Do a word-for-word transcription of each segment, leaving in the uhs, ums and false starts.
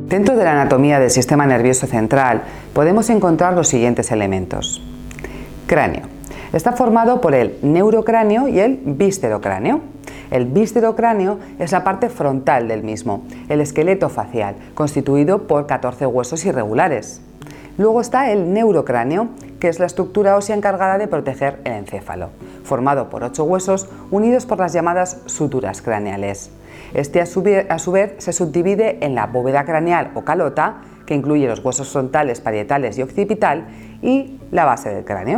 Dentro de la anatomía del sistema nervioso central podemos encontrar los siguientes elementos. Cráneo. Está formado por el neurocráneo y el víscerocráneo. El víscerocráneo es la parte frontal del mismo, el esqueleto facial, constituido por catorce huesos irregulares. Luego está el neurocráneo, que es la estructura ósea encargada de proteger el encéfalo, formado por ocho huesos unidos por las llamadas suturas craneales. Este a su vez, a su vez se subdivide en la bóveda craneal o calota, que incluye los huesos frontales, parietales y occipital, y la base del cráneo.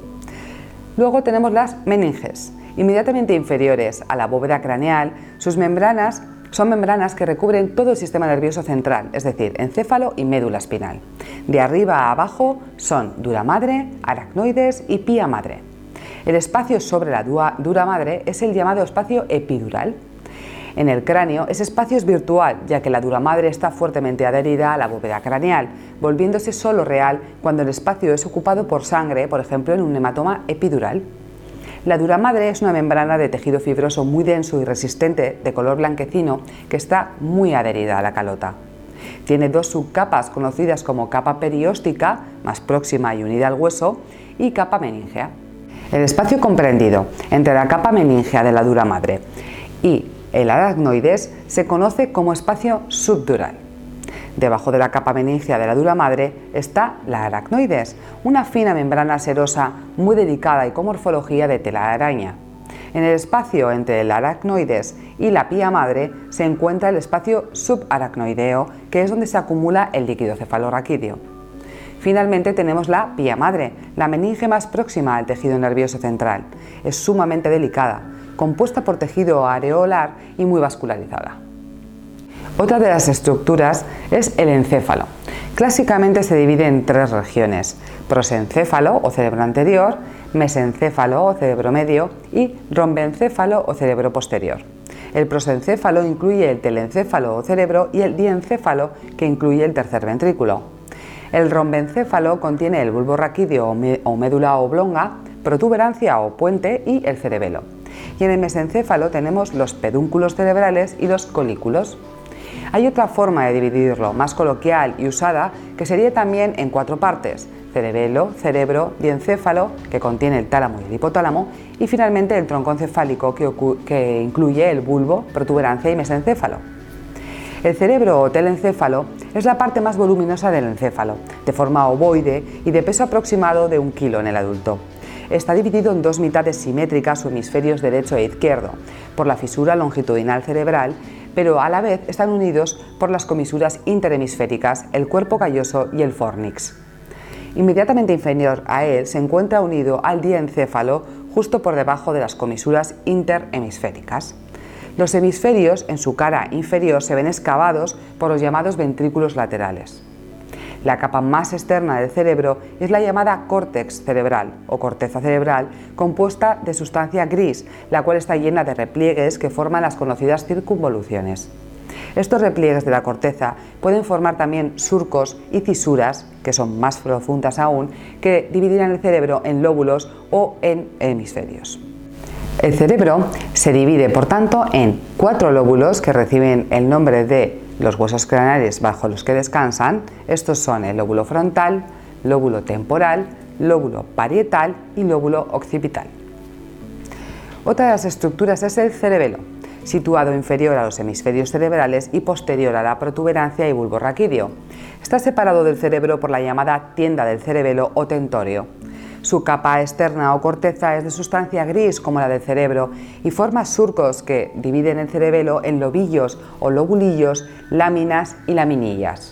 Luego tenemos las meninges. Inmediatamente inferiores a la bóveda craneal, sus membranas son membranas que recubren todo el sistema nervioso central, es decir, encéfalo y médula espinal. De arriba a abajo son dura madre, aracnoides y pía madre. El espacio sobre la dura madre es el llamado espacio epidural. En el cráneo ese espacio es virtual, ya que la dura madre está fuertemente adherida a la bóveda craneal, volviéndose solo real cuando el espacio es ocupado por sangre, por ejemplo en un hematoma epidural. La dura madre es una membrana de tejido fibroso muy denso y resistente, de color blanquecino, que está muy adherida a la calota. Tiene dos subcapas conocidas como capa perióstica, más próxima y unida al hueso, y capa meningea. El espacio comprendido entre la capa meningea de la dura madre y el aracnoides se conoce como espacio subdural. Debajo de la capa meningea de la dura madre está la aracnoides, una fina membrana serosa muy delicada y con morfología de tela de araña. En el espacio entre el aracnoides y la pía madre se encuentra el espacio subaracnoideo, que es donde se acumula el líquido cefalorraquídeo. Finalmente tenemos la pía madre, la meninge más próxima al tejido nervioso central. Es sumamente delicada, compuesta por tejido areolar y muy vascularizada. Otra de las estructuras es el encéfalo. Clásicamente se divide en tres regiones: prosencéfalo o cerebro anterior, mesencéfalo o cerebro medio y rombencéfalo o cerebro posterior. El prosencéfalo incluye el telencéfalo o cerebro y el diencéfalo, que incluye el tercer ventrículo. El rombencéfalo contiene el bulbo raquídeo o médula oblonga, protuberancia o puente y el cerebelo. Y en el mesencéfalo tenemos los pedúnculos cerebrales y los colículos. Hay otra forma de dividirlo, más coloquial y usada, que sería también en cuatro partes: cerebelo, cerebro, diencéfalo, que contiene el tálamo y el hipotálamo, y finalmente el tronco encefálico, que, que incluye el bulbo, protuberancia y mesencéfalo. El cerebro o telencéfalo es la parte más voluminosa del encéfalo, de forma ovoide y de peso aproximado de un kilo en el adulto. Está dividido en dos mitades simétricas o hemisferios derecho e izquierdo, por la fisura longitudinal cerebral, pero a la vez están unidos por las comisuras interhemisféricas, el cuerpo calloso y el fornix. Inmediatamente inferior a él se encuentra unido al diencéfalo, justo por debajo de las comisuras interhemisféricas. Los hemisferios en su cara inferior se ven excavados por los llamados ventrículos laterales. La capa más externa del cerebro es la llamada córtex cerebral o corteza cerebral, compuesta de sustancia gris, la cual está llena de repliegues que forman las conocidas circunvoluciones. Estos repliegues de la corteza pueden formar también surcos y cisuras, que son más profundas aún, que dividirán el cerebro en lóbulos o en hemisferios. El cerebro se divide, por tanto, en cuatro lóbulos que reciben el nombre de los huesos craneales bajo los que descansan. Estos son el lóbulo frontal, lóbulo temporal, lóbulo parietal y lóbulo occipital. Otra de las estructuras es el cerebelo, situado inferior a los hemisferios cerebrales y posterior a la protuberancia y bulbo raquídeo. Está separado del cerebro por la llamada tienda del cerebelo o tentorio. Su capa externa o corteza es de sustancia gris como la del cerebro y forma surcos que dividen el cerebelo en lobillos o lobulillos, láminas y laminillas.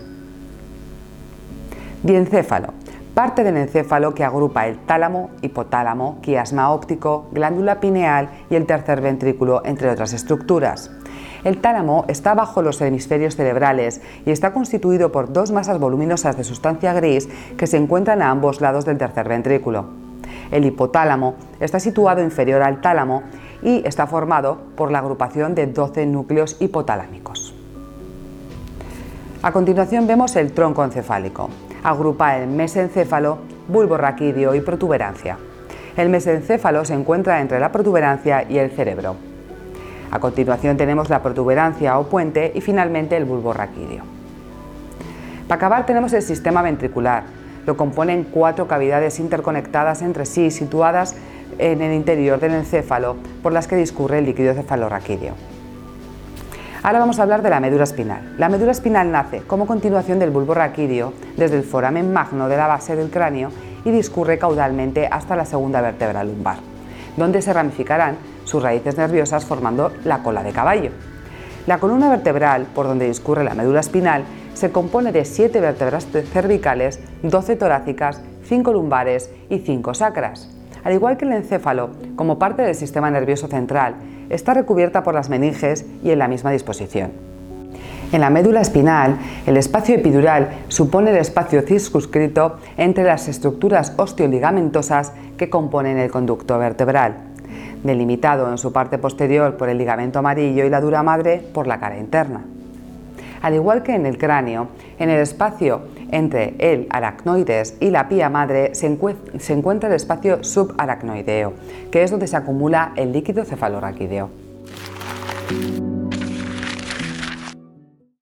Diencéfalo. Parte del encéfalo que agrupa el tálamo, hipotálamo, quiasma óptico, glándula pineal y el tercer ventrículo, entre otras estructuras. El tálamo está bajo los hemisferios cerebrales y está constituido por dos masas voluminosas de sustancia gris que se encuentran a ambos lados del tercer ventrículo. El hipotálamo está situado inferior al tálamo y está formado por la agrupación de doce núcleos hipotalámicos. A continuación vemos el tronco encefálico. Agrupa el mesencéfalo, bulbo raquídeo y protuberancia. El mesencéfalo se encuentra entre la protuberancia y el cerebro. A continuación tenemos la protuberancia o puente y finalmente el bulbo raquídeo. Para acabar tenemos el sistema ventricular. Lo componen cuatro cavidades interconectadas entre sí, situadas en el interior del encéfalo, por las que discurre el líquido cefalorraquídeo. Ahora vamos a hablar de la médula espinal. La médula espinal nace como continuación del bulbo raquídeo desde el foramen magno de la base del cráneo y discurre caudalmente hasta la segunda vértebra lumbar, donde se ramificarán sus raíces nerviosas formando la cola de caballo. La columna vertebral, por donde discurre la médula espinal, se compone de siete vértebras cervicales, doce torácicas, cinco lumbares y cinco sacras. Al igual que el encéfalo, como parte del sistema nervioso central, está recubierta por las meninges y en la misma disposición. En la médula espinal, el espacio epidural supone el espacio circunscrito entre las estructuras osteoligamentosas que componen el conducto vertebral, delimitado en su parte posterior por el ligamento amarillo y la dura madre por la cara interna. Al igual que en el cráneo, en el espacio entre el aracnoides y la pía madre se, encu se encuentra el espacio subaracnoideo, que es donde se acumula el líquido cefalorraquídeo.